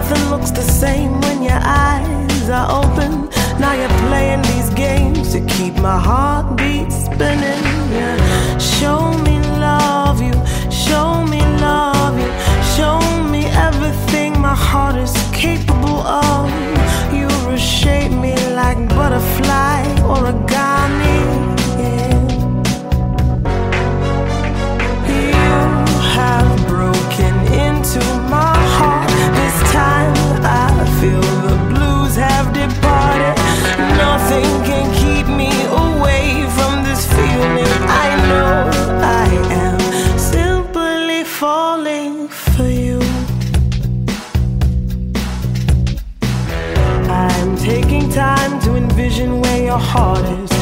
Nothing looks the same when your eyes are open. Now you're playing these games to keep my heartbeat spinning. Yeah. Show me love you, show me love you, show me everything my heart is capable of. You reshape me like butterfly origami. Yeah. You have broken into my heart. This time I feel the blues have departed. Nothing can keep me away from this feeling. I know I am simply falling for you. I'm taking time to envision where your heart is.